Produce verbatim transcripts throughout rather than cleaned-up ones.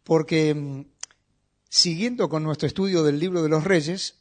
porque siguiendo con nuestro estudio del libro de los Reyes,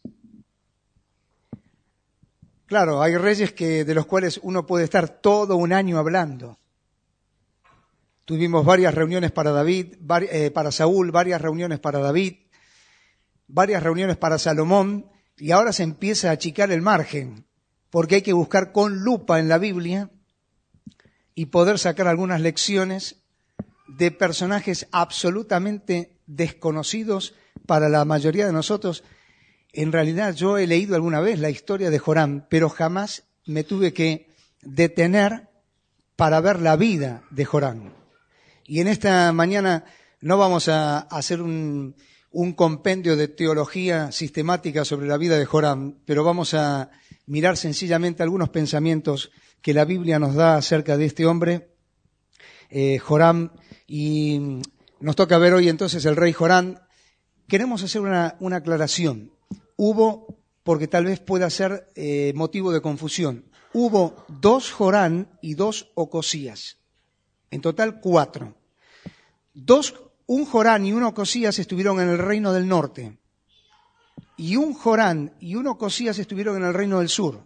claro, hay reyes que, de los cuales uno puede estar todo un año hablando. Tuvimos varias reuniones para David, vari, eh, para Saúl, varias reuniones para David, varias reuniones para Salomón, y ahora se empieza a achicar el margen, porque hay que buscar con lupa en la Biblia y poder sacar algunas lecciones de personajes absolutamente desconocidos para la mayoría de nosotros. En realidad yo he leído alguna vez la historia de Joram, pero jamás me tuve que detener para ver la vida de Joram. Y en esta mañana no vamos a hacer un, un compendio de teología sistemática sobre la vida de Joram, pero vamos a mirar sencillamente algunos pensamientos que la Biblia nos da acerca de este hombre, eh, Joram, y nos toca ver hoy entonces el rey Joram. Queremos hacer una, una aclaración. Hubo, porque tal vez pueda ser eh, motivo de confusión, hubo dos Joram y dos Ocosías. En total cuatro. Dos, un Joram y un Ocosías estuvieron en el reino del norte. Y un Joram y un Ocosías estuvieron en el reino del sur.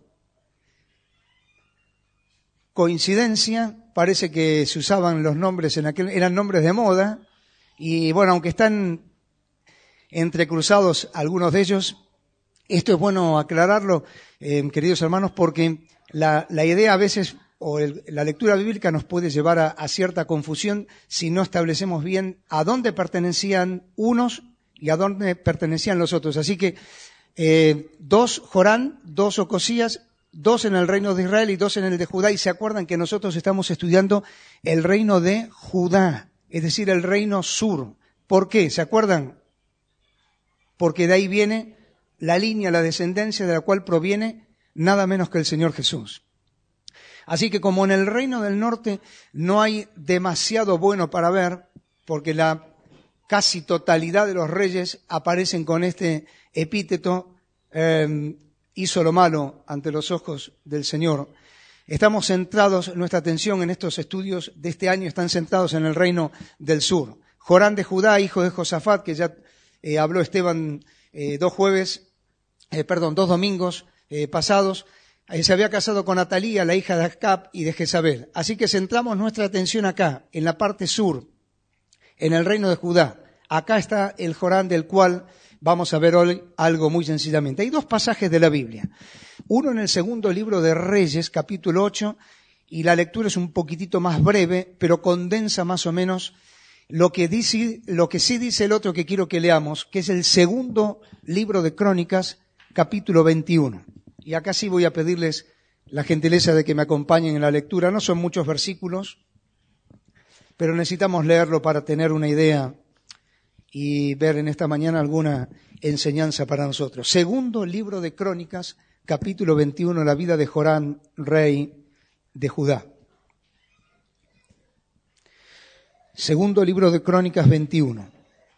Coincidencia, parece que se usaban los nombres en aquel, eran nombres de moda. Y bueno, aunque están entrecruzados algunos de ellos, esto es bueno aclararlo, eh, queridos hermanos, porque la, la idea a veces, o el, la lectura bíblica nos puede llevar a, a cierta confusión si no establecemos bien a dónde pertenecían unos y a dónde pertenecían los otros. Así que eh, dos Joram, dos Ocosías, dos en el reino de Israel y dos en el de Judá. Y se acuerdan que nosotros estamos estudiando el reino de Judá, es decir, el reino sur. ¿Por qué? ¿Se acuerdan? Porque de ahí viene la línea, la descendencia de la cual proviene nada menos que el Señor Jesús. Así que como en el reino del norte no hay demasiado bueno para ver, porque la casi totalidad de los reyes aparecen con este epíteto, eh, hizo lo malo ante los ojos del Señor. Estamos centrados, nuestra atención en estos estudios de este año están centrados en el reino del sur. Joram de Judá, hijo de Josafat, que ya eh, habló Esteban eh, dos jueves, eh, perdón, dos domingos eh, pasados, eh, se había casado con Atalía, la hija de Acab y de Jezabel. Así que centramos nuestra atención acá, en la parte sur, en el reino de Judá. Acá está el Joram del cual vamos a ver hoy algo muy sencillamente. Hay dos pasajes de la Biblia. Uno en el segundo libro de Reyes, capítulo ocho, y la lectura es un poquitito más breve, pero condensa más o menos lo que dice, lo que sí dice el otro que quiero que leamos, que es el segundo libro de Crónicas, capítulo veintiuno. Y acá sí voy a pedirles la gentileza de que me acompañen en la lectura. No son muchos versículos, pero necesitamos leerlo para tener una idea y ver en esta mañana alguna enseñanza para nosotros. Segundo libro de Crónicas, capítulo veintiuno, la vida de Joram, rey de Judá. Segundo libro de Crónicas veintiuno.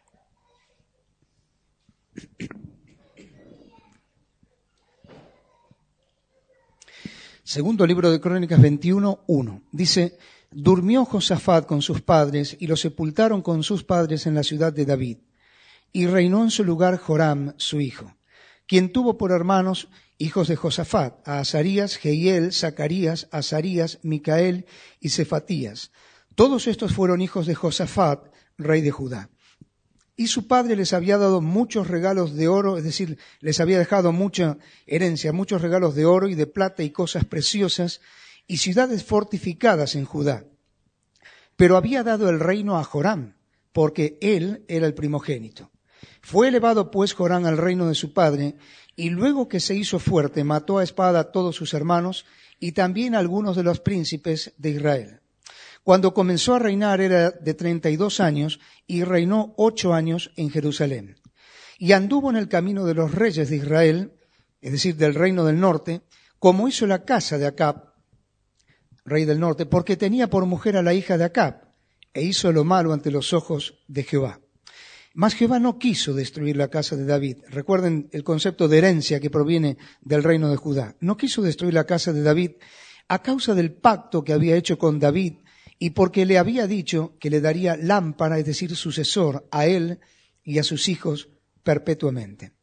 Segundo libro de Crónicas veintiuno, uno. Dice: durmió Josafat con sus padres y lo sepultaron con sus padres en la ciudad de David. Y reinó en su lugar Joram, su hijo, quien tuvo por hermanos hijos de Josafat, a Azarías, Jehiel, Zacarías, Azarías, Micael y Cefatías. Todos estos fueron hijos de Josafat, rey de Judá. Y su padre les había dado muchos regalos de oro, es decir, les había dejado mucha herencia, muchos regalos de oro y de plata y cosas preciosas, y ciudades fortificadas en Judá. Pero había dado el reino a Joram, porque él era el primogénito. Fue elevado pues Joram al reino de su padre, y luego que se hizo fuerte, mató a espada a todos sus hermanos, y también a algunos de los príncipes de Israel. Cuando comenzó a reinar era de treinta y dos años, y reinó ocho años en Jerusalén. Y anduvo en el camino de los reyes de Israel, es decir, del reino del norte, como hizo la casa de Acab, rey del norte, porque tenía por mujer a la hija de Acab, e hizo lo malo ante los ojos de Jehová. Mas Jehová no quiso destruir la casa de David. Recuerden el concepto de herencia que proviene del reino de Judá. No quiso destruir la casa de David a causa del pacto que había hecho con David y porque le había dicho que le daría lámpara, es decir, sucesor, a él y a sus hijos perpetuamente.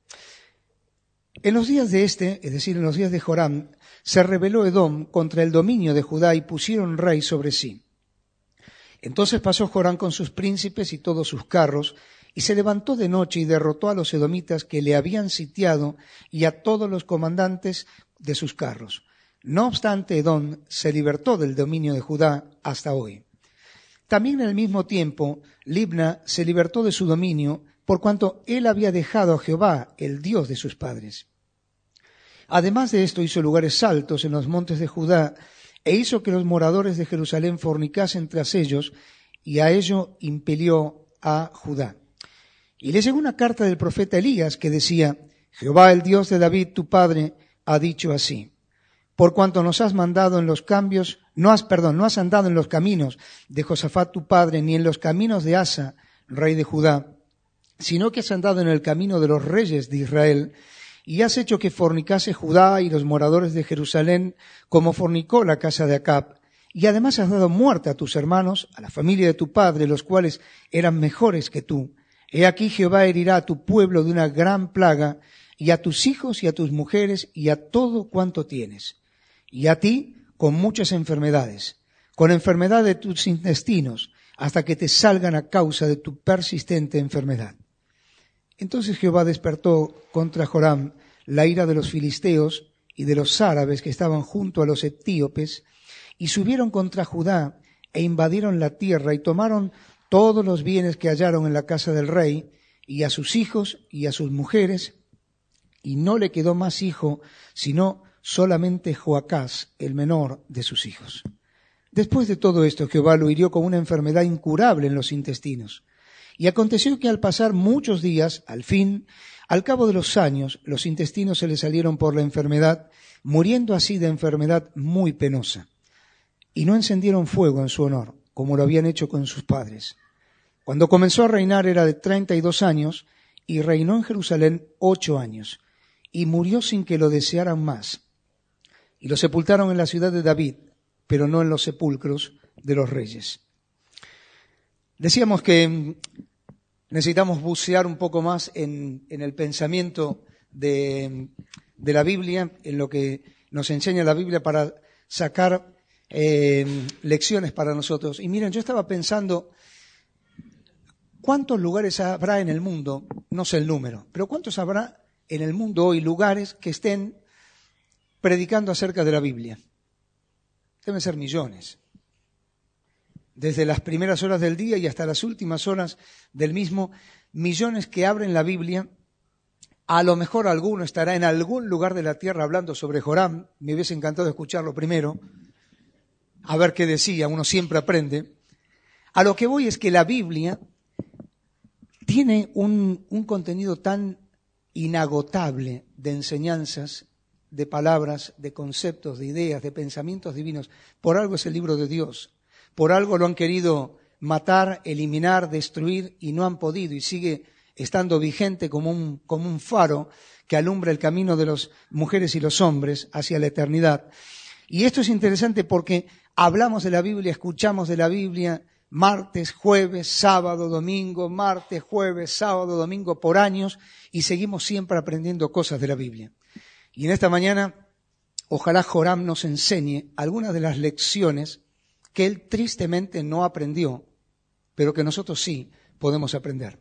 En los días de este, es decir, en los días de Joram, se rebeló Edom contra el dominio de Judá y pusieron rey sobre sí. Entonces pasó Joram con sus príncipes y todos sus carros, y se levantó de noche y derrotó a los edomitas que le habían sitiado y a todos los comandantes de sus carros. No obstante, Edom se libertó del dominio de Judá hasta hoy. También en el mismo tiempo, Libna se libertó de su dominio, por cuanto él había dejado a Jehová, el Dios de sus padres. Además de esto, hizo lugares altos en los montes de Judá, e hizo que los moradores de Jerusalén fornicasen tras ellos, y a ello impelió a Judá. Y le llegó una carta del profeta Elías que decía: Jehová, el Dios de David, tu padre, ha dicho así: por cuanto nos has mandado en los cambios, no has, perdón, no has andado en los caminos de Josafat tu padre, ni en los caminos de Asa, rey de Judá, sino que has andado en el camino de los reyes de Israel, y has hecho que fornicase Judá y los moradores de Jerusalén, como fornicó la casa de Acab, y además has dado muerte a tus hermanos, a la familia de tu padre, los cuales eran mejores que tú. He aquí Jehová herirá a tu pueblo de una gran plaga, y a tus hijos y a tus mujeres y a todo cuanto tienes, y a ti con muchas enfermedades, con enfermedad de tus intestinos, hasta que te salgan a causa de tu persistente enfermedad. Entonces Jehová despertó contra Joram la ira de los filisteos y de los árabes que estaban junto a los etíopes, y subieron contra Judá e invadieron la tierra y tomaron todos los bienes que hallaron en la casa del rey, y a sus hijos y a sus mujeres, y no le quedó más hijo, sino solamente Joacás, el menor de sus hijos. Después de todo esto, Jehová lo hirió con una enfermedad incurable en los intestinos. Y aconteció que al pasar muchos días, al fin, al cabo de los años, los intestinos se le salieron por la enfermedad, muriendo así de enfermedad muy penosa. Y no encendieron fuego en su honor, como lo habían hecho con sus padres. Cuando comenzó a reinar era de treinta y dos años, y reinó en Jerusalén ocho años, y murió sin que lo desearan más. Y lo sepultaron en la ciudad de David, pero no en los sepulcros de los reyes. Decíamos que necesitamos bucear un poco más en, en el pensamiento de, de la Biblia, en lo que nos enseña la Biblia para sacar eh, lecciones para nosotros. Y miren, yo estaba pensando, ¿cuántos lugares habrá en el mundo? No sé el número, pero ¿cuántos habrá en el mundo hoy lugares que estén predicando acerca de la Biblia? Deben ser millones. Desde las primeras horas del día y hasta las últimas horas del mismo, millones que abren la Biblia. A lo mejor alguno estará en algún lugar de la tierra hablando sobre Joram. Me hubiese encantado escucharlo primero, a ver qué decía, uno siempre aprende. A lo que voy es que la Biblia tiene un, un contenido tan inagotable de enseñanzas, de palabras, de conceptos, de ideas, de pensamientos divinos. Por algo es el libro de Dios. Por algo lo han querido matar, eliminar, destruir y no han podido, y sigue estando vigente como un, como un faro que alumbra el camino de las mujeres y los hombres hacia la eternidad. Y esto es interesante porque hablamos de la Biblia, escuchamos de la Biblia martes, jueves, sábado, domingo, martes, jueves, sábado, domingo por años, y seguimos siempre aprendiendo cosas de la Biblia. Y en esta mañana, ojalá Joram nos enseñe algunas de las lecciones que él tristemente no aprendió, pero que nosotros sí podemos aprender.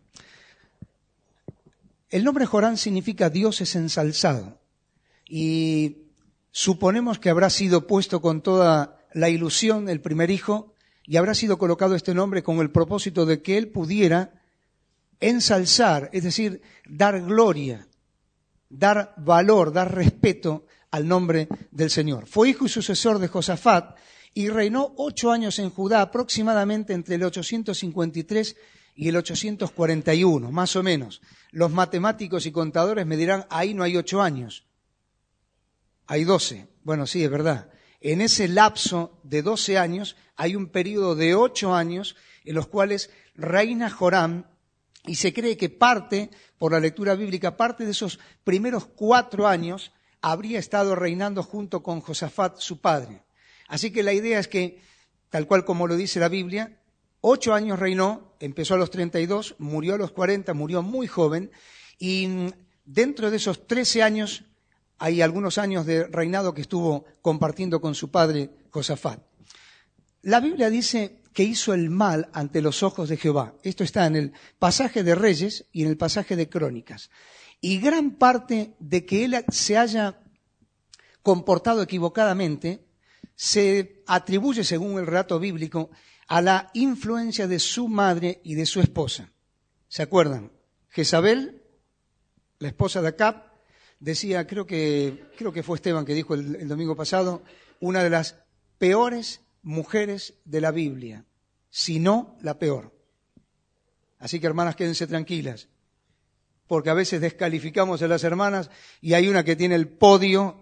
El nombre Joram significa Dios es ensalzado, y suponemos que habrá sido puesto con toda la ilusión el primer hijo, y habrá sido colocado este nombre con el propósito de que él pudiera ensalzar, es decir, dar gloria, dar valor, dar respeto al nombre del Señor. Fue hijo y sucesor de Josafat, y reinó ocho años en Judá, aproximadamente entre el ochocientos cincuenta y tres y el ochocientos cuarenta y uno, más o menos. Los matemáticos y contadores me dirán, ahí no hay ocho años, hay doce. Bueno, sí, es verdad. En ese lapso de doce años hay un periodo de ocho años en los cuales reina Joram, y se cree que parte, por la lectura bíblica, parte de esos primeros cuatro años habría estado reinando junto con Josafat, su padre. Así que la idea es que tal cual como lo dice la Biblia, ocho años reinó, empezó a los treinta y dos, murió a los cuarenta, murió muy joven, y dentro de esos trece años hay algunos años de reinado que estuvo compartiendo con su padre Josafat. La Biblia dice que hizo el mal ante los ojos de Jehová. Esto está en el pasaje de Reyes y en el pasaje de Crónicas. Y gran parte de que él se haya comportado equivocadamente se atribuye, según el relato bíblico, a la influencia de su madre y de su esposa. ¿Se acuerdan? Jezabel, la esposa de Acab, decía, creo que, creo que fue Esteban que dijo el, el domingo pasado, una de las peores mujeres de la Biblia, si no la peor. Así que, hermanas, quédense tranquilas, porque a veces descalificamos a las hermanas y hay una que tiene el podio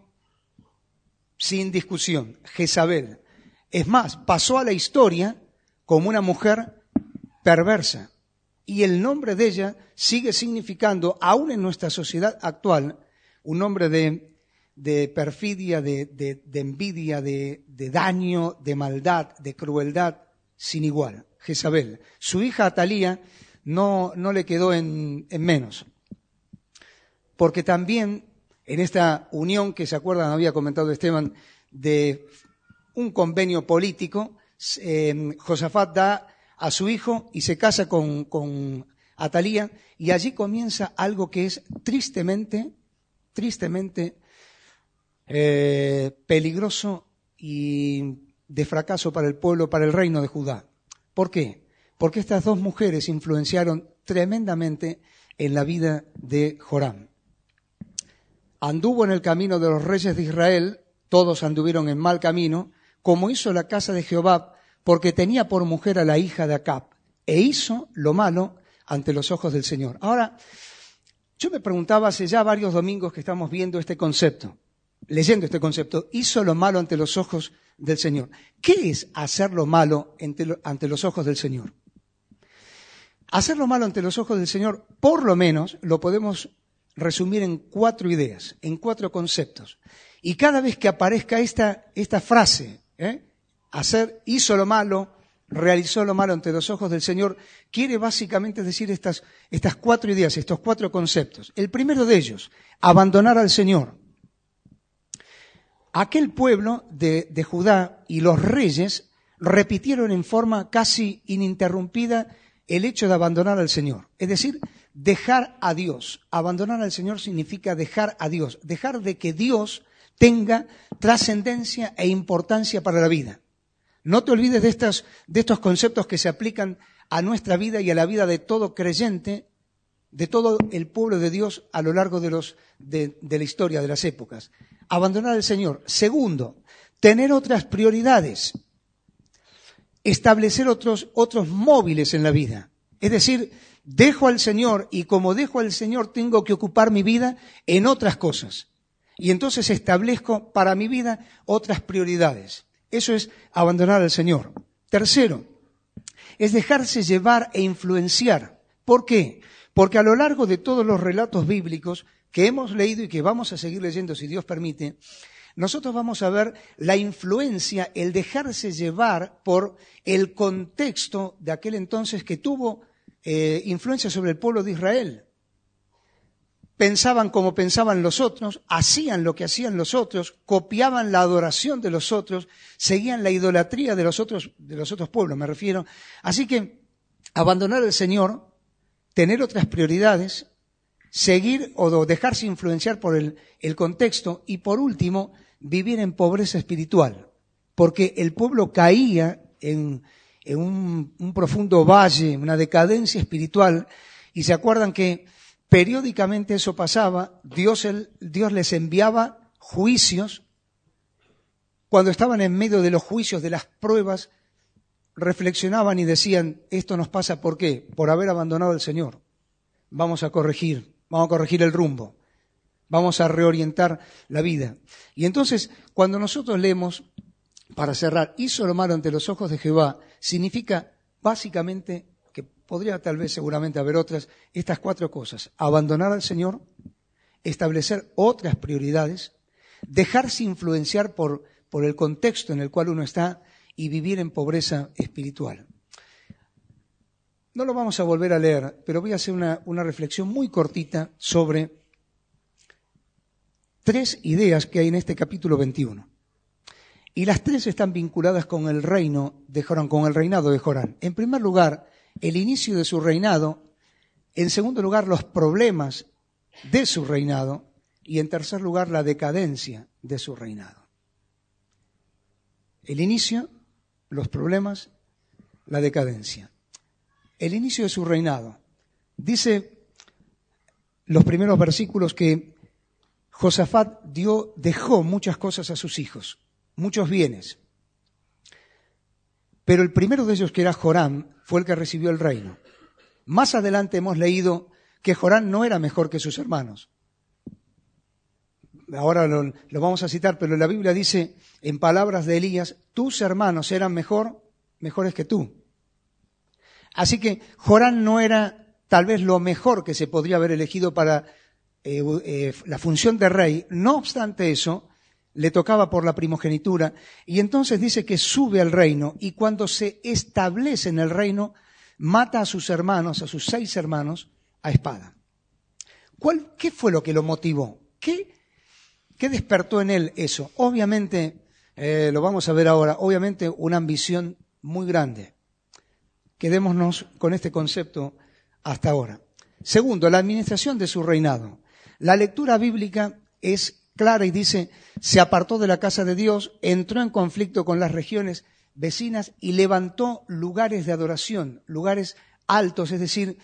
sin discusión, Jezabel. Es más, pasó a la historia como una mujer perversa y el nombre de ella sigue significando, aún en nuestra sociedad actual, un nombre de, de perfidia, de, de, de envidia, de, de daño, de maldad, de crueldad sin igual. Jezabel. Su hija Atalía no, no le quedó en, en menos. Porque también en esta unión que se acuerdan, había comentado Esteban, de un convenio político, eh, Josafat da a su hijo y se casa con, con Atalía, y allí comienza algo que es tristemente, tristemente eh, peligroso y de fracaso para el pueblo, para el reino de Judá. ¿Por qué? Porque estas dos mujeres influenciaron tremendamente en la vida de Joram. Anduvo en el camino de los reyes de Israel, todos anduvieron en mal camino, como hizo la casa de Jehová, porque tenía por mujer a la hija de Acab, e hizo lo malo ante los ojos del Señor. Ahora, yo me preguntaba hace ya varios domingos que estamos viendo este concepto, leyendo este concepto, hizo lo malo ante los ojos del Señor. ¿Qué es hacer lo malo ante los ojos del Señor? Hacer lo malo ante los ojos del Señor, por lo menos, lo podemos resumir en cuatro ideas, en cuatro conceptos. Y cada vez que aparezca esta, esta frase, ¿eh? hacer, hizo lo malo, realizó lo malo ante los ojos del Señor, quiere básicamente decir estas, estas cuatro ideas, estos cuatro conceptos. El primero de ellos, abandonar al Señor. Aquel pueblo de, de Judá y los reyes repitieron en forma casi ininterrumpida el hecho de abandonar al Señor. Es decir, dejar a Dios. Abandonar al Señor significa dejar a Dios. Dejar de que Dios tenga trascendencia e importancia para la vida. No te olvides de estos, de estos conceptos que se aplican a nuestra vida y a la vida de todo creyente, de todo el pueblo de Dios a lo largo de, los, de, de la historia, de las épocas. Abandonar al Señor. Segundo, tener otras prioridades. Establecer otros, otros móviles en la vida. Es decir, dejo al Señor y como dejo al Señor tengo que ocupar mi vida en otras cosas. Y entonces establezco para mi vida otras prioridades. Eso es abandonar al Señor. Tercero, es dejarse llevar e influenciar. ¿Por qué? Porque a lo largo de todos los relatos bíblicos que hemos leído y que vamos a seguir leyendo si Dios permite, nosotros vamos a ver la influencia, el dejarse llevar por el contexto de aquel entonces que tuvo eh, influencia sobre el pueblo de Israel. Pensaban como pensaban los otros, hacían lo que hacían los otros, copiaban la adoración de los otros, seguían la idolatría de los otros, de los otros pueblos, me refiero. Así que abandonar al Señor, tener otras prioridades, seguir o dejarse influenciar por el, el contexto y, por último, vivir en pobreza espiritual, porque el pueblo caía en, en un, un profundo valle, una decadencia espiritual, y se acuerdan que periódicamente eso pasaba, Dios, el, Dios les enviaba juicios. Cuando estaban en medio de los juicios, de las pruebas, reflexionaban y decían, esto nos pasa ¿por qué? Por haber abandonado al Señor. Vamos a corregir, vamos a corregir el rumbo, vamos a reorientar la vida. Y entonces, cuando nosotros leemos, para cerrar, hizo lo malo ante los ojos de Jehová, significa básicamente, que podría tal vez seguramente haber otras, estas cuatro cosas: abandonar al Señor, establecer otras prioridades, dejarse influenciar por, por el contexto en el cual uno está y vivir en pobreza espiritual. No lo vamos a volver a leer, pero voy a hacer una, una reflexión muy cortita sobre tres ideas que hay en este capítulo veintiuno. Y las tres están vinculadas con el reino de Jorán, con el reinado de Jorán. En primer lugar, el inicio de su reinado. En segundo lugar, los problemas de su reinado. Y en tercer lugar, la decadencia de su reinado. El inicio, los problemas, la decadencia. El inicio de su reinado. Dice los primeros versículos que Josafat dio, dejó muchas cosas a sus hijos, muchos bienes. Pero el primero de ellos, que era Joram, fue el que recibió el reino. Más adelante hemos leído que Joram no era mejor que sus hermanos. Ahora lo, lo vamos a citar, pero la Biblia dice, en palabras de Elías, tus hermanos eran mejor, mejores que tú. Así que Joram no era tal vez lo mejor que se podría haber elegido para eh, eh, la función de rey. No obstante eso, le tocaba por la primogenitura. Y entonces dice que sube al reino y cuando se establece en el reino, mata a sus hermanos, a sus seis hermanos, a espada. ¿Cuál, qué fue lo que lo motivó? ¿Qué, qué despertó en él eso? Obviamente, eh, lo vamos a ver ahora, obviamente una ambición muy grande. Quedémonos con este concepto hasta ahora. Segundo, la administración de su reinado. La lectura bíblica es clara y dice, se apartó de la casa de Dios, entró en conflicto con las regiones vecinas y levantó lugares de adoración, lugares altos, es decir,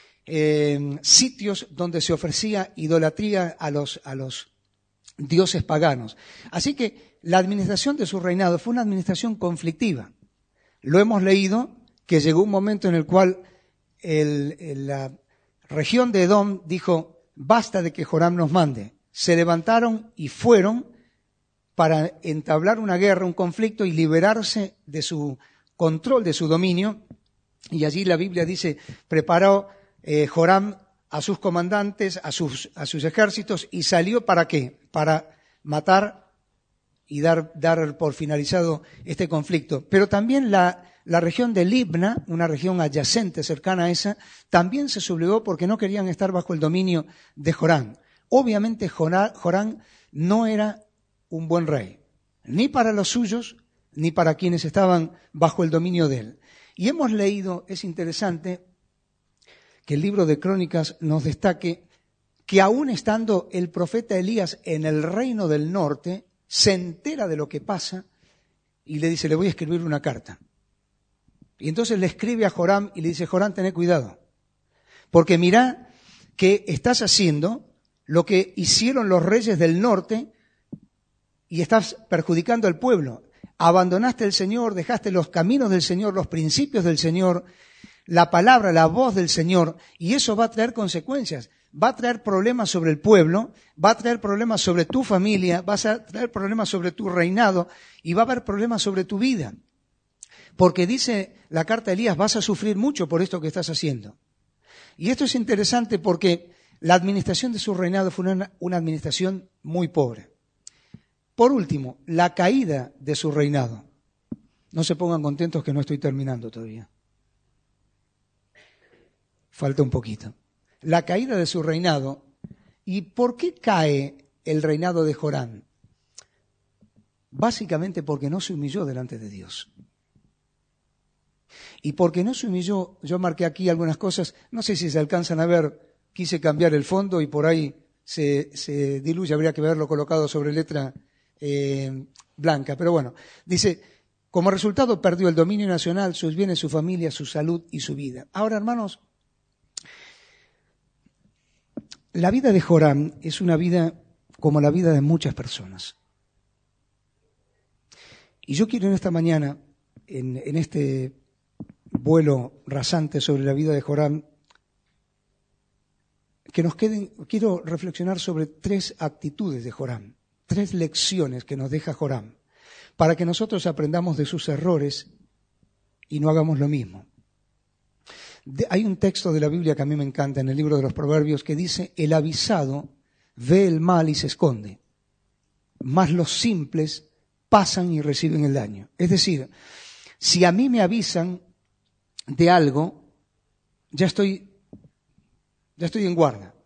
eh, sitios donde se ofrecía idolatría a los, a los dioses paganos. Así que la administración de su reinado fue una administración conflictiva. Lo hemos leído, que llegó un momento en el cual el, el, la región de Edom dijo, basta de que Joram nos mande. Se levantaron y fueron para entablar una guerra, un conflicto y liberarse de su control, de su dominio. Y allí la Biblia dice, preparó eh, Joram a sus comandantes, a sus, a sus ejércitos y salió ¿para qué? Para matar y dar, dar por finalizado este conflicto. Pero también la La región de Libna, una región adyacente, cercana a esa, también se sublevó porque no querían estar bajo el dominio de Jorán. Obviamente Jorán no era un buen rey, ni para los suyos, ni para quienes estaban bajo el dominio de él. Y hemos leído, es interesante, que el libro de Crónicas nos destaque que aún estando el profeta Elías en el reino del norte, se entera de lo que pasa y le dice, le voy a escribir una carta. Y entonces le escribe a Joram y le dice, Joram, tené cuidado, porque mirá que estás haciendo lo que hicieron los reyes del norte y estás perjudicando al pueblo. Abandonaste al Señor, dejaste los caminos del Señor, los principios del Señor, la palabra, la voz del Señor, y eso va a traer consecuencias. Va a traer problemas sobre el pueblo, va a traer problemas sobre tu familia, va a traer problemas sobre tu reinado y va a haber problemas sobre tu vida. Porque dice la carta de Elías, vas a sufrir mucho por esto que estás haciendo. Y esto es interesante porque la administración de su reinado fue una, una administración muy pobre. Por último, la caída de su reinado. No se pongan contentos que no estoy terminando todavía. Falta un poquito. La caída de su reinado. ¿Y por qué cae el reinado de Jorán? Básicamente porque no se humilló delante de Dios. Y porque no se humilló, yo marqué aquí algunas cosas, no sé si se alcanzan a ver, quise cambiar el fondo y por ahí se, se diluye, habría que verlo colocado sobre letra eh, blanca. Pero bueno, dice, como resultado perdió el dominio nacional, sus bienes, su familia, su salud y su vida. Ahora, hermanos, la vida de Joram es una vida como la vida de muchas personas. Y yo quiero en esta mañana, en, en este vuelo rasante sobre la vida de Joram, que nos queden, quiero reflexionar sobre tres actitudes de Joram, tres lecciones que nos deja Joram, para que nosotros aprendamos de sus errores y no hagamos lo mismo. De, hay un texto de la Biblia que a mí me encanta en el libro de los Proverbios que dice, el avisado ve el mal y se esconde, mas los simples pasan y reciben el daño. Es decir, Si a mí me avisan de algo, ya estoy, ya estoy en guardia.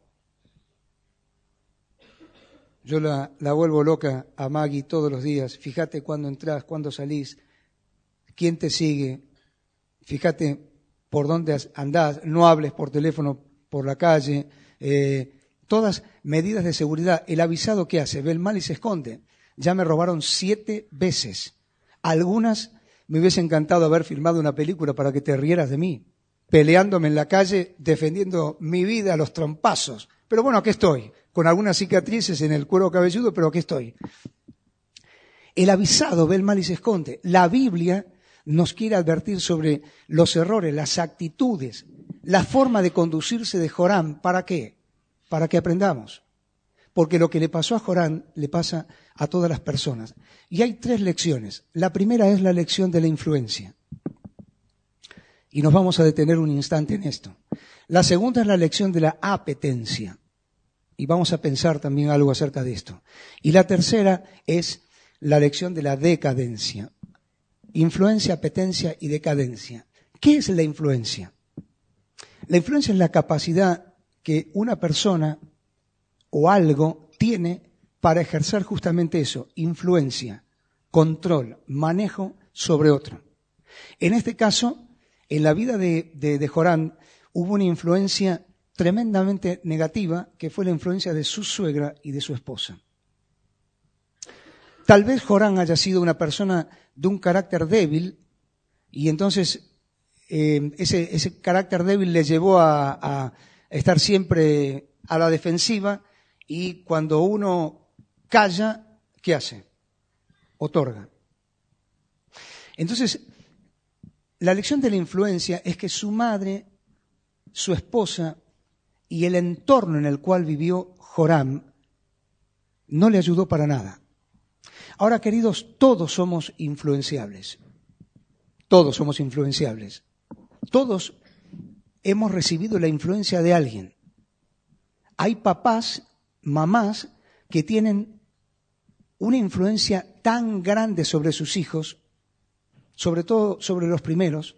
Yo la, la vuelvo loca a Maggie todos los días. Fíjate cuándo entras, cuándo salís, quién te sigue. Fíjate por dónde andás, no hables por teléfono por la calle. Eh, todas medidas de seguridad. El avisado, ¿qué hace? Ve el mal y se esconde. Ya me robaron siete veces. Algunas me hubiese encantado haber filmado una película para que te rieras de mí, peleándome en la calle, defendiendo mi vida a los trompazos. Pero bueno, aquí estoy, con algunas cicatrices en el cuero cabelludo, pero aquí estoy. El avisado ve el mal y se esconde. La Biblia nos quiere advertir sobre los errores, las actitudes, la forma de conducirse de Joram. ¿Para qué? Para que aprendamos. Porque lo que le pasó a Joram le pasa a todas las personas. Y hay tres lecciones. La primera es la lección de la influencia. Y nos vamos a detener un instante en esto. La segunda es la lección de la apetencia. Y vamos a pensar también algo acerca de esto. Y la tercera es la lección de la decadencia. Influencia, apetencia y decadencia. ¿Qué es la influencia? La influencia es la capacidad que una persona o algo tiene para ejercer justamente eso, influencia, control, manejo sobre otro. En este caso, en la vida de, de, de Joram hubo una influencia tremendamente negativa, que fue la influencia de su suegra y de su esposa. Tal vez Joram haya sido una persona de un carácter débil, y entonces eh, ese, ese carácter débil le llevó a, a estar siempre a la defensiva, y cuando uno calla, ¿qué hace? Otorga. Entonces, la lección de la influencia es que su madre, su esposa y el entorno en el cual vivió Joram no le ayudó para nada. Ahora, queridos, todos somos influenciables. Todos somos influenciables. Todos hemos recibido la influencia de alguien. Hay papás, mamás que tienen una influencia tan grande sobre sus hijos, sobre todo sobre los primeros,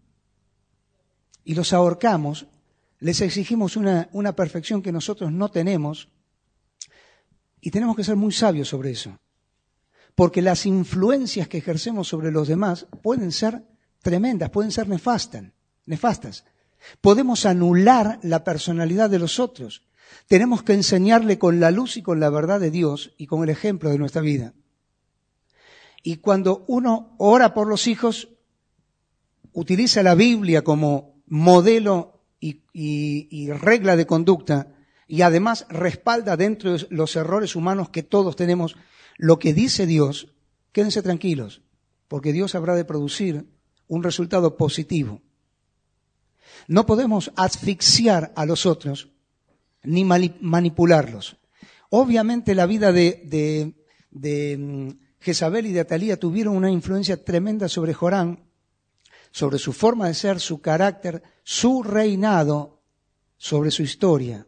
y los ahorcamos, les exigimos una, una perfección que nosotros no tenemos, y tenemos que ser muy sabios sobre eso, porque las influencias que ejercemos sobre los demás pueden ser tremendas, pueden ser nefastas, nefastas. Podemos anular la personalidad de los otros. Tenemos que enseñarle con la luz y con la verdad de Dios y con el ejemplo de nuestra vida. Y cuando uno ora por los hijos, utiliza la Biblia como modelo y, y, y regla de conducta, y además respalda dentro de los errores humanos que todos tenemos lo que dice Dios, quédense tranquilos, porque Dios habrá de producir un resultado positivo. No podemos asfixiar a los otros ni manipularlos. Obviamente la vida de, de, de Jezabel y de Atalía tuvieron una influencia tremenda sobre Joram, sobre su forma de ser, su carácter, su reinado, sobre su historia.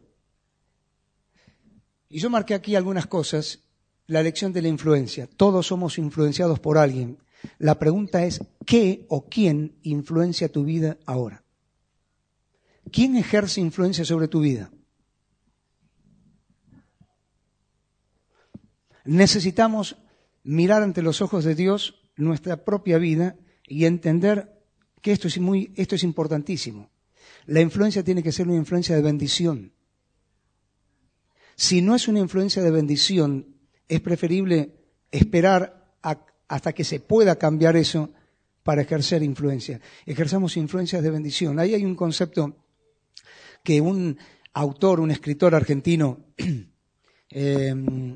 Y yo marqué aquí algunas cosas. La lección de la influencia. Todos somos influenciados por alguien. La pregunta es, ¿qué o quién influencia tu vida ahora? ¿Quién ejerce influencia sobre tu vida? Necesitamos mirar ante los ojos de Dios nuestra propia vida y entender que esto es muy, esto es importantísimo. La influencia tiene que ser una influencia de bendición. Si no es una influencia de bendición, es preferible esperar a, hasta que se pueda cambiar eso para ejercer influencia. Ejerzamos influencias de bendición. Ahí hay un concepto que un autor, un escritor argentino, eh,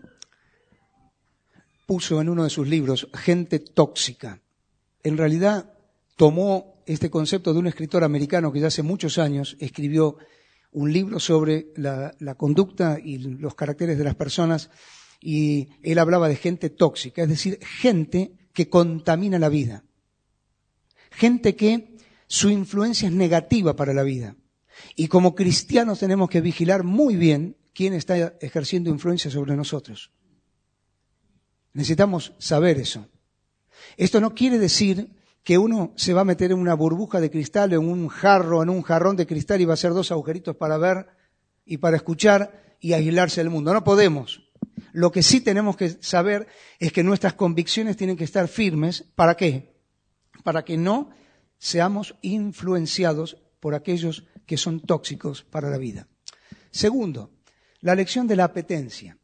puso en uno de sus libros, Gente tóxica. En realidad tomó este concepto de un escritor americano que ya hace muchos años escribió un libro sobre la, la conducta y los caracteres de las personas, y él hablaba de gente tóxica, es decir, gente que contamina la vida, gente que su influencia es negativa para la vida. Y como cristianos tenemos que vigilar muy bien quién está ejerciendo influencia sobre nosotros. Necesitamos saber eso. Esto no quiere decir que uno se va a meter en una burbuja de cristal, en un jarro, en un jarrón de cristal y va a hacer dos agujeritos para ver y para escuchar y aislarse del mundo. No podemos. Lo que sí tenemos que saber es que nuestras convicciones tienen que estar firmes. ¿Para qué? Para que no seamos influenciados por aquellos que son tóxicos para la vida. Segundo, la lección de la apetencia.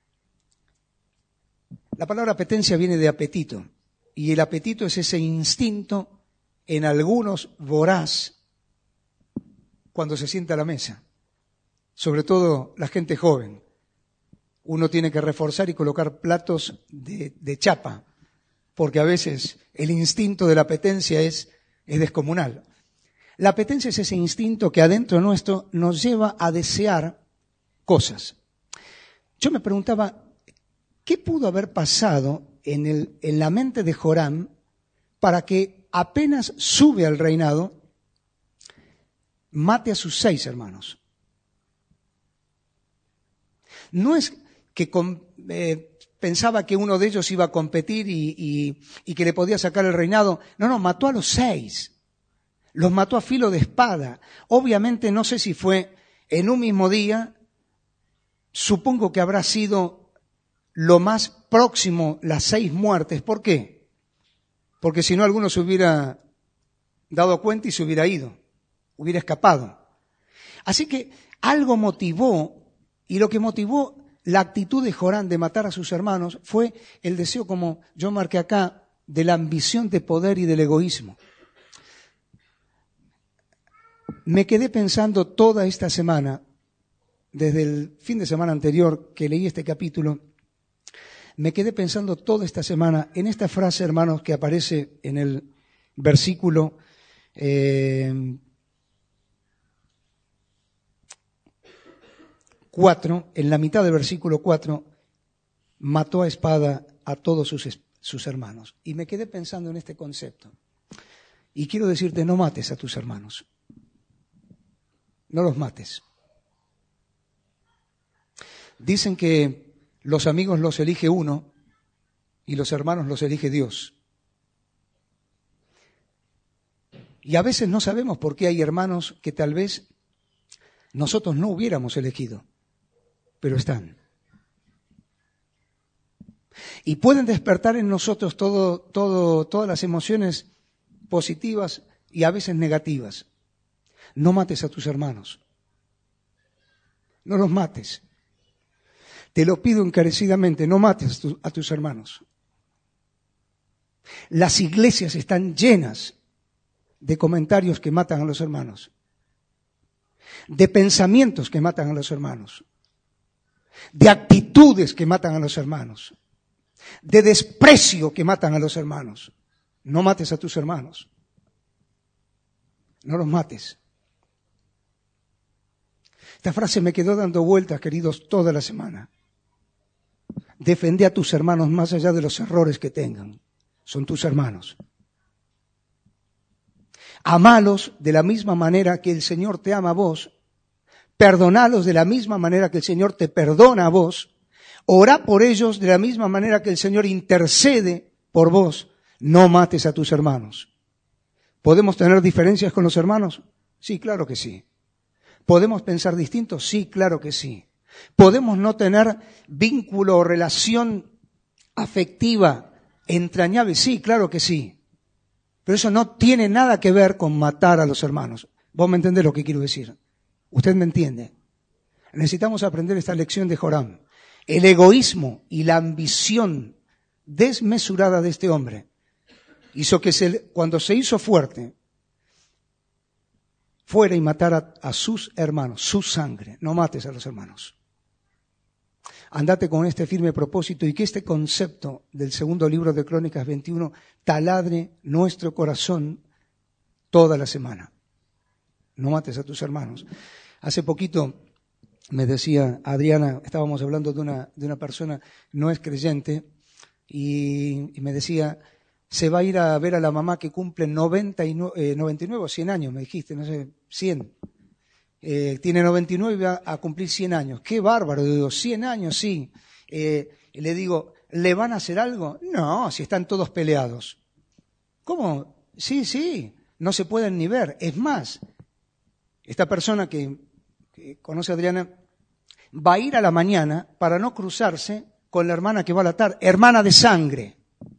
La palabra apetencia viene de apetito, y el apetito es ese instinto en algunos voraz cuando se sienta a la mesa, sobre todo la gente joven. Uno tiene que reforzar y colocar platos de, de chapa, porque a veces el instinto de la apetencia es, es descomunal. La apetencia es ese instinto que adentro nuestro nos lleva a desear cosas. Yo me preguntaba, ¿qué pudo haber pasado en, el, en la mente de Joram para que apenas sube al reinado, mate a sus seis hermanos? No es que con, eh, pensaba que uno de ellos iba a competir y, y, y que le podía sacar el reinado. No, no, mató a los seis. Los mató a filo de espada. Obviamente no sé si fue en un mismo día. Supongo que habrá sido lo más próximo las seis muertes. ¿Por qué? Porque si no, alguno se hubiera dado cuenta y se hubiera ido, hubiera escapado. Así que algo motivó, y lo que motivó la actitud de Joram de matar a sus hermanos fue el deseo, como yo marqué acá, de la ambición de poder y del egoísmo. Me quedé pensando toda esta semana, desde el fin de semana anterior que leí este capítulo, me quedé pensando toda esta semana en esta frase, hermanos, que aparece en el versículo eh, cuatro, en la mitad del versículo cuatro, mató a espada a todos sus, sus hermanos. Y me quedé pensando en este concepto. Y quiero decirte, no mates a tus hermanos. No los mates. Dicen que los amigos los elige uno y los hermanos los elige Dios. Y a veces no sabemos por qué hay hermanos que tal vez nosotros no hubiéramos elegido, pero están. Y pueden despertar en nosotros todo, todo, todas las emociones positivas y a veces negativas. No mates a tus hermanos. No los mates. Te lo pido encarecidamente, no mates a, tu, a tus hermanos. Las iglesias están llenas de comentarios que matan a los hermanos, de pensamientos que matan a los hermanos, de actitudes que matan a los hermanos, de desprecio que matan a los hermanos. No mates a tus hermanos. No los mates. Esta frase me quedó dando vueltas, queridos, toda la semana. Defende a tus hermanos más allá de los errores que tengan. Son tus hermanos. Amalos de la misma manera que el Señor te ama a vos. Perdonalos de la misma manera que el Señor te perdona a vos. Orá por ellos de la misma manera que el Señor intercede por vos. No mates a tus hermanos. ¿Podemos tener diferencias con los hermanos? Sí, claro que sí. ¿Podemos pensar distinto? Sí, claro que sí. ¿Podemos no tener vínculo o relación afectiva entrañable? Sí, claro que sí. Pero eso no tiene nada que ver con matar a los hermanos. Vos me entendés lo que quiero decir. Usted me entiende. Necesitamos aprender esta lección de Joram. El egoísmo y la ambición desmesurada de este hombre hizo que se, cuando se hizo fuerte, fuera y matara a sus hermanos, su sangre. No mates a los hermanos. Andate con este firme propósito y que este concepto del segundo libro de Crónicas veintiuno taladre nuestro corazón toda la semana. No mates a tus hermanos. Hace poquito me decía Adriana, estábamos hablando de una, de una persona no es creyente y, y me decía, se va a ir a ver a la mamá que cumple noventa y nueve, eh, noventa y nueve o cien años, me dijiste, no sé, cien. Eh, tiene noventa y nueve y va a cumplir cien años. ¡Qué bárbaro! Digo, cien años, sí. Eh, le digo, ¿le van a hacer algo? No, si están todos peleados. ¿Cómo? Sí, sí, no se pueden ni ver. Es más, esta persona que, que conoce a Adriana va a ir a la mañana para no cruzarse con la hermana que va a la tarde, hermana de sangre.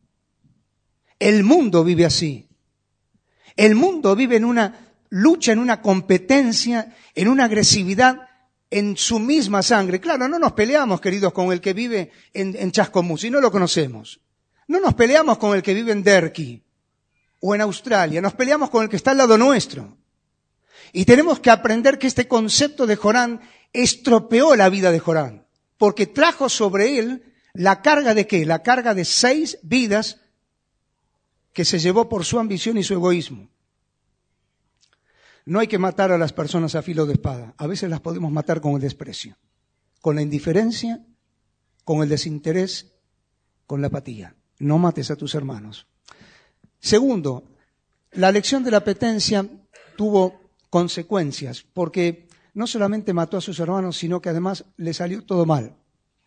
El mundo vive así. El mundo vive en una lucha, en una competencia, en una agresividad en su misma sangre. Claro, no nos peleamos, queridos, con el que vive en, en Chascomús, si no lo conocemos. No nos peleamos con el que vive en Derqui o en Australia, nos peleamos con el que está al lado nuestro. Y tenemos que aprender que este concepto de Jorán estropeó la vida de Jorán, porque trajo sobre él la carga de ¿qué? La carga de seis vidas que se llevó por su ambición y su egoísmo. No hay que matar a las personas a filo de espada. A veces las podemos matar con el desprecio, con la indiferencia, con el desinterés, con la apatía. No mates a tus hermanos. Segundo, la lección de la petencia tuvo consecuencias, porque no solamente mató a sus hermanos, sino que además le salió todo mal.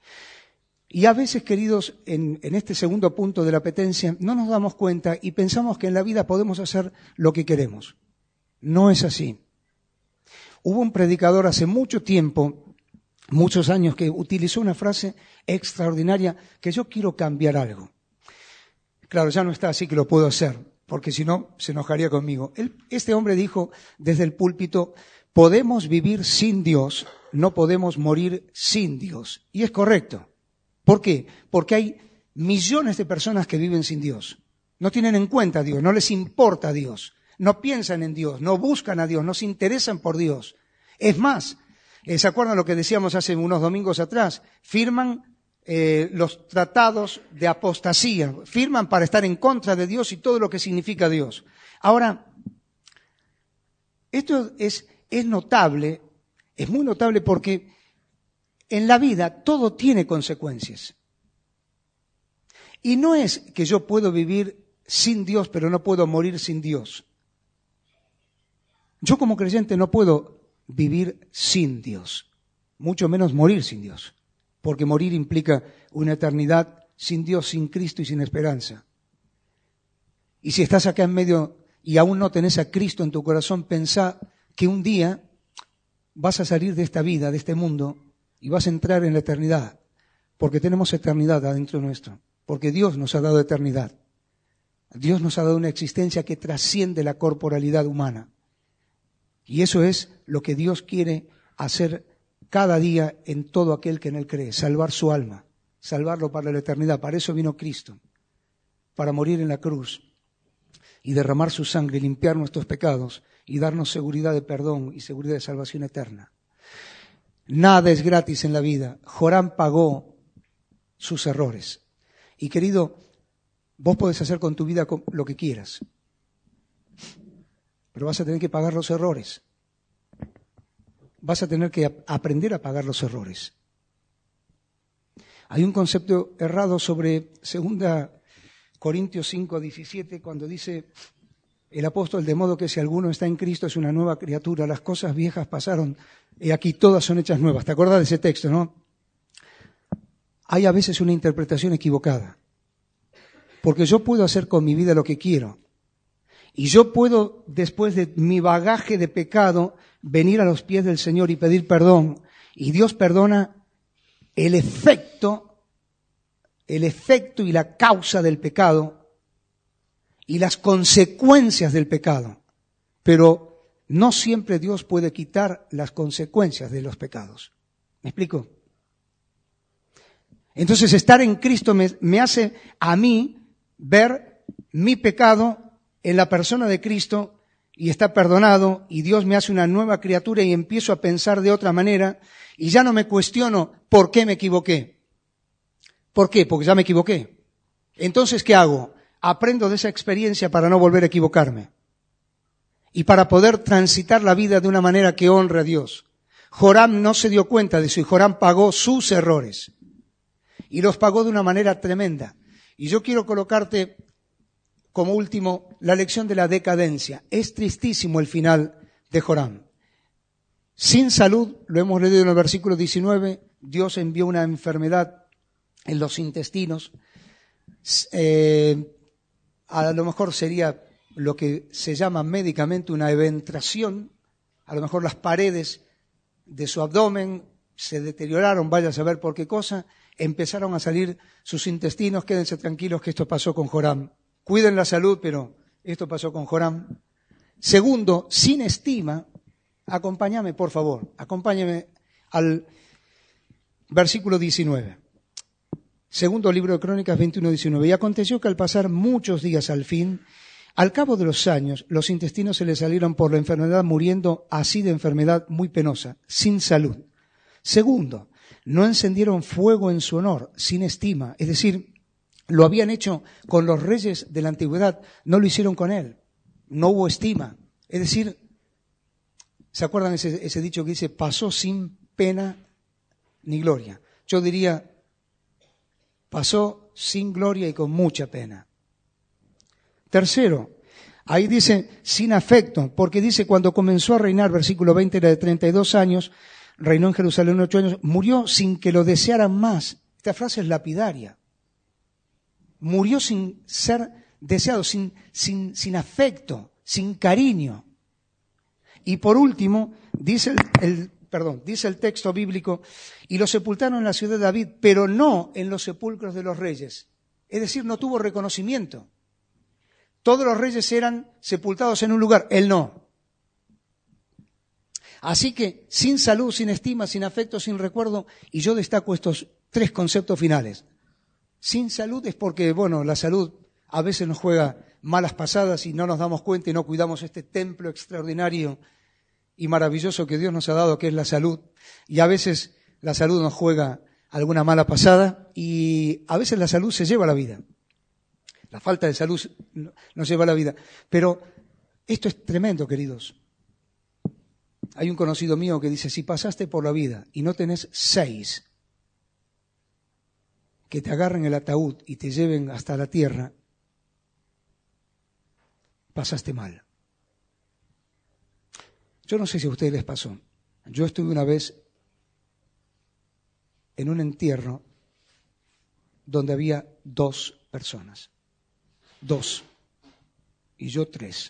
Y a veces, queridos, en, en este segundo punto de la petencia, no nos damos cuenta y pensamos que en la vida podemos hacer lo que queremos. No es así. Hubo un predicador hace mucho tiempo, muchos años, que utilizó una frase extraordinaria, que yo quiero cambiar algo. Claro, ya no está así que lo puedo hacer, porque si no, se enojaría conmigo. Él, este hombre dijo desde el púlpito, podemos vivir sin Dios, no podemos morir sin Dios. Y es correcto. ¿Por qué? Porque hay millones de personas que viven sin Dios. No tienen en cuenta a Dios, no les importa a Dios, no piensan en Dios, no buscan a Dios, no se interesan por Dios. Es más, eh, ¿se acuerdan lo que decíamos hace unos domingos atrás? Firman eh, los tratados de apostasía, firman para estar en contra de Dios y todo lo que significa Dios. Ahora, esto es, es notable, es muy notable porque en la vida todo tiene consecuencias. Y no es que yo puedo vivir sin Dios, pero no puedo morir sin Dios. Yo como creyente no puedo vivir sin Dios, mucho menos morir sin Dios, porque morir implica una eternidad sin Dios, sin Cristo y sin esperanza. Y si estás acá en medio y aún no tenés a Cristo en tu corazón, pensá que un día vas a salir de esta vida, de este mundo, y vas a entrar en la eternidad, porque tenemos eternidad adentro nuestro, porque Dios nos ha dado eternidad. Dios nos ha dado una existencia que trasciende la corporalidad humana. Y eso es lo que Dios quiere hacer cada día en todo aquel que en Él cree, salvar su alma, salvarlo para la eternidad. Para eso vino Cristo, para morir en la cruz y derramar su sangre, limpiar nuestros pecados y darnos seguridad de perdón y seguridad de salvación eterna. Nada es gratis en la vida. Jorán pagó sus errores. Y querido, vos podés hacer con tu vida lo que quieras, pero vas a tener que pagar los errores. Vas a tener que aprender a pagar los errores. Hay un concepto errado sobre segunda Corintios cinco, diecisiete, cuando dice el apóstol, de modo que si alguno está en Cristo es una nueva criatura, las cosas viejas pasaron, y aquí todas son hechas nuevas. ¿Te acuerdas de ese texto, no? Hay a veces una interpretación equivocada, porque yo puedo hacer con mi vida lo que quiero, y yo puedo, después de mi bagaje de pecado, venir a los pies del Señor y pedir perdón, y Dios perdona el efecto, el efecto y la causa del pecado, y las consecuencias del pecado, pero no siempre Dios puede quitar las consecuencias de los pecados. ¿Me explico? Entonces estar en Cristo me, me hace a mí ver mi pecado en la persona de Cristo y está perdonado y Dios me hace una nueva criatura y empiezo a pensar de otra manera y ya no me cuestiono por qué me equivoqué. ¿Por qué? Porque ya me equivoqué. Entonces, ¿qué hago? Aprendo de esa experiencia para no volver a equivocarme y para poder transitar la vida de una manera que honre a Dios. Jorán no se dio cuenta de eso y Jorán pagó sus errores y los pagó de una manera tremenda. Y yo quiero colocarte como último la lección de la decadencia. Es tristísimo el final de Jorán. Sin salud, lo hemos leído en el versículo diecinueve, Dios envió una enfermedad en los intestinos. Eh, a lo mejor sería lo que se llama médicamente una eventración. A lo mejor las paredes de su abdomen se deterioraron, vaya a saber por qué cosa, empezaron a salir sus intestinos. Quédense tranquilos que esto pasó con Joram. Cuiden la salud, pero esto pasó con Joram. Segundo, sin estima. Acompáñame, por favor, acompáñame al versículo diecinueve. Segundo libro de Crónicas veintiuno diecinueve. Y aconteció que al pasar muchos días al fin, al cabo de los años, los intestinos se le salieron por la enfermedad, muriendo así de enfermedad muy penosa, sin salud. Segundo, no encendieron fuego en su honor, sin estima. Es decir, lo habían hecho con los reyes de la antigüedad, no lo hicieron con él. No hubo estima. Es decir, ¿se acuerdan ese, ese dicho que dice, pasó sin pena ni gloria? Yo diría, pasó sin gloria y con mucha pena. Tercero, ahí dice sin afecto, porque dice cuando comenzó a reinar, versículo veinte, era de treinta y dos años, reinó en Jerusalén ocho años, murió sin que lo desearan más. Esta frase es lapidaria. Murió sin ser deseado, sin, sin, sin afecto, sin cariño. Y por último, dice el, el, perdón, dice el texto bíblico, y lo sepultaron en la ciudad de David, pero no en los sepulcros de los reyes. Es decir, no tuvo reconocimiento. Todos los reyes eran sepultados en un lugar, él no. Así que, sin salud, sin estima, sin afecto, sin recuerdo, y yo destaco estos tres conceptos finales. Sin salud es porque, bueno, la salud a veces nos juega malas pasadas y no nos damos cuenta y no cuidamos este templo extraordinario y maravilloso que Dios nos ha dado, que es la salud. Y a veces la salud nos juega alguna mala pasada y a veces la salud se lleva a la vida. La falta de salud nos lleva a la vida. Pero esto es tremendo, queridos. Hay un conocido mío que dice, si pasaste por la vida y no tenés seis que te agarren el ataúd y te lleven hasta la tierra, pasaste mal. Yo no sé si a ustedes les pasó. Yo estuve una vez en un entierro donde había dos personas. Dos. Y yo tres.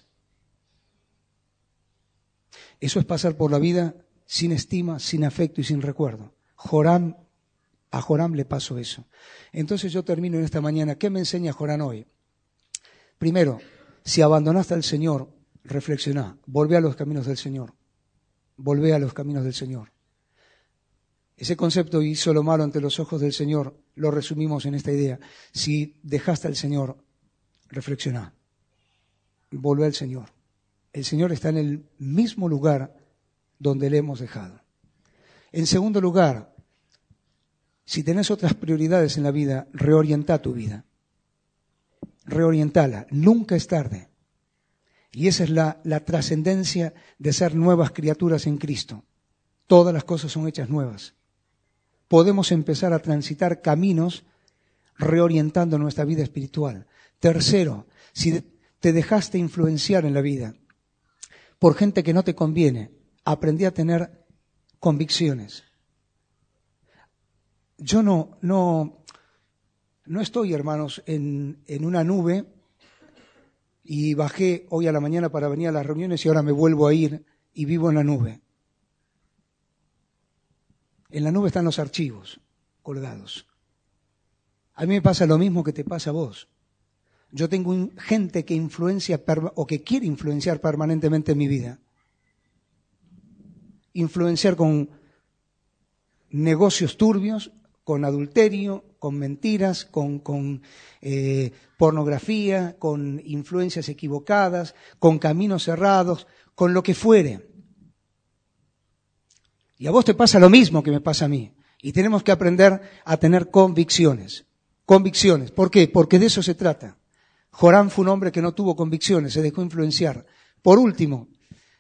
Eso es pasar por la vida sin estima, sin afecto y sin recuerdo. Joram, a Joram le pasó eso. Entonces yo termino en esta mañana. ¿Qué me enseña Joram hoy? Primero, si abandonaste al Señor, reflexioná, volvé a los caminos del Señor, volvé a los caminos del Señor. Ese concepto, hizo lo malo ante los ojos del Señor, lo resumimos en esta idea. Si dejaste al Señor, reflexioná, volvé al Señor. El Señor está en el mismo lugar donde le hemos dejado. En segundo lugar, si tenés otras prioridades en la vida, reorientá tu vida. Reorientala, nunca es tarde. Y esa es la, la trascendencia de ser nuevas criaturas en Cristo. Todas las cosas son hechas nuevas. Podemos empezar a transitar caminos reorientando nuestra vida espiritual. Tercero, si te dejaste influenciar en la vida por gente que no te conviene, aprendí a tener convicciones. Yo no, no, no estoy, hermanos, en, en una nube y bajé hoy a la mañana para venir a las reuniones y ahora me vuelvo a ir y vivo en la nube. En la nube están los archivos colgados. A mí me pasa lo mismo que te pasa a vos. Yo tengo un, gente que influencia o que quiere influenciar permanentemente en mi vida. Influenciar con negocios turbios, con adulterio, con mentiras, con, con eh, pornografía, con influencias equivocadas, con caminos cerrados, con lo que fuere. Y a vos te pasa lo mismo que me pasa a mí. Y tenemos que aprender a tener convicciones. Convicciones. ¿Por qué? Porque de eso se trata. Joram fue un hombre que no tuvo convicciones, se dejó influenciar. Por último,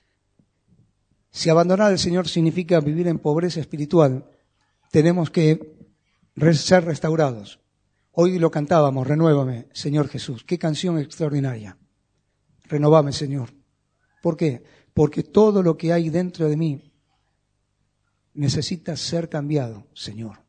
si abandonar al Señor significa vivir en pobreza espiritual, tenemos que ser restaurados. Hoy lo cantábamos, renuévame, Señor Jesús. Qué canción extraordinaria. Renovame, Señor. ¿Por qué? Porque todo lo que hay dentro de mí necesita ser cambiado, Señor.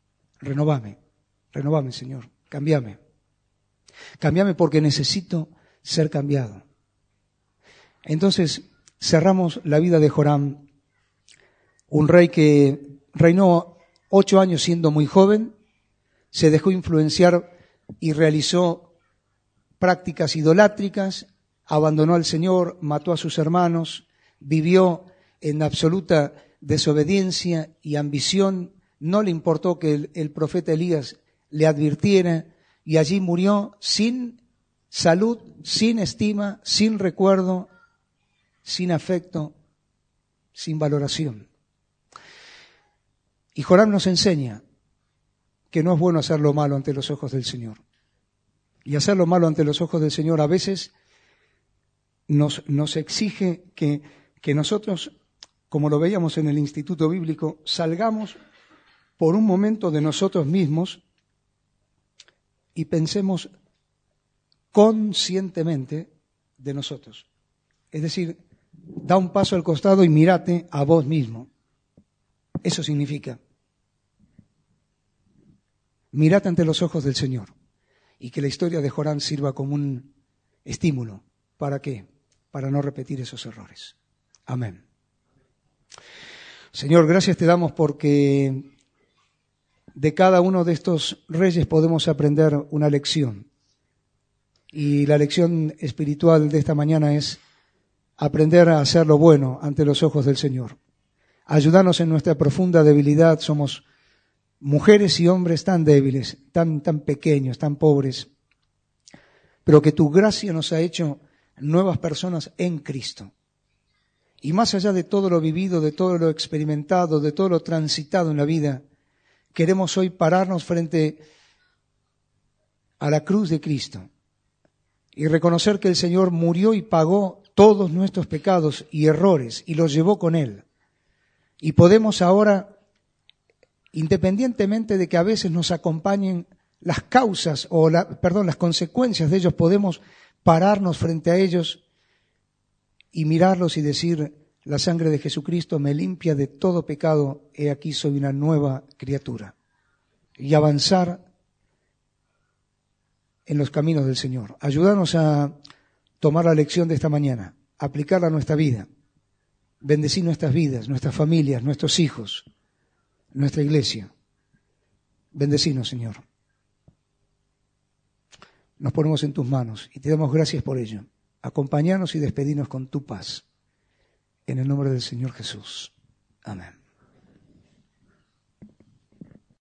Renovame, renovame, Señor. Cambiame. Cambiame porque necesito ser cambiado. Entonces cerramos la vida de Joram, un rey que reinó ocho años siendo muy joven, se dejó influenciar y realizó prácticas idolátricas, abandonó al Señor, mató a sus hermanos, vivió en absoluta desobediencia y ambición, no le importó que el, el profeta Elías le advirtiera y allí murió sin salud, sin estima, sin recuerdo, sin afecto, sin valoración. Y Joram nos enseña que no es bueno hacer lo malo ante los ojos del Señor. Y hacer lo malo ante los ojos del Señor a veces nos, nos exige que, que nosotros, como lo veíamos en el Instituto Bíblico, salgamos por un momento de nosotros mismos y pensemos conscientemente de nosotros. Es decir, da un paso al costado y mírate a vos mismo. Eso significa. Mírate ante los ojos del Señor y que la historia de Joram sirva como un estímulo. ¿Para qué? Para no repetir esos errores. Amén. Señor, gracias te damos porque de cada uno de estos reyes podemos aprender una lección. Y la lección espiritual de esta mañana es aprender a hacer lo bueno ante los ojos del Señor. Ayudarnos en nuestra profunda debilidad. Somos mujeres y hombres tan débiles, tan, tan pequeños, tan pobres, pero que tu gracia nos ha hecho nuevas personas en Cristo. Y más allá de todo lo vivido, de todo lo experimentado, de todo lo transitado en la vida, queremos hoy pararnos frente a la cruz de Cristo y reconocer que el Señor murió y pagó todos nuestros pecados y errores y los llevó con Él. Y podemos ahora, independientemente de que a veces nos acompañen las causas o la, perdón, las consecuencias de ellos, podemos pararnos frente a ellos y mirarlos y decir: la sangre de Jesucristo me limpia de todo pecado, he aquí soy una nueva criatura. Y avanzar en los caminos del Señor. Ayúdanos a tomar la lección de esta mañana, aplicarla a nuestra vida, bendecir nuestras vidas, nuestras familias, nuestros hijos, nuestra iglesia. Bendecinos, Señor. Nos ponemos en tus manos y te damos gracias por ello. Acompáñanos y despedinos con tu paz. En el nombre del Señor Jesús. Amén.